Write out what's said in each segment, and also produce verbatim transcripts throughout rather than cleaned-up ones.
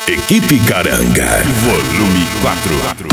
Equipe Caranga, volume quatro.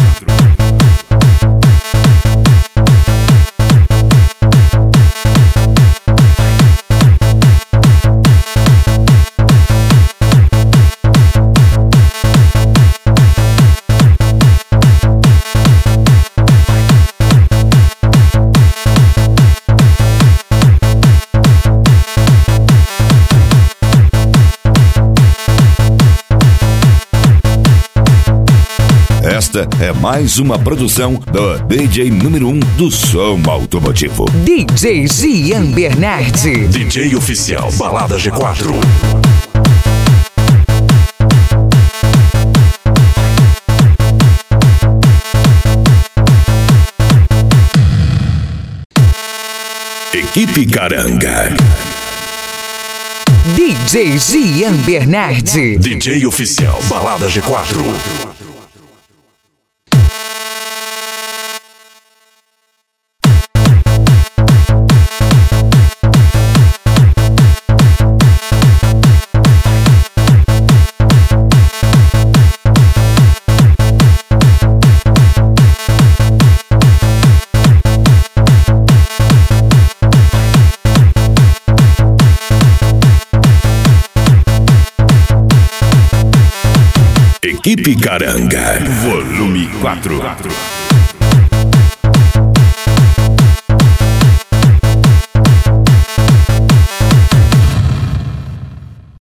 Esta é mais uma produção do D J número um do som automotivo. D J Gian Bernardi. D J oficial Balada G quatro. Equipe Caranga. D J Gian Bernardi. D J oficial Balada G quatro. Equipe Caranga, volume quatro.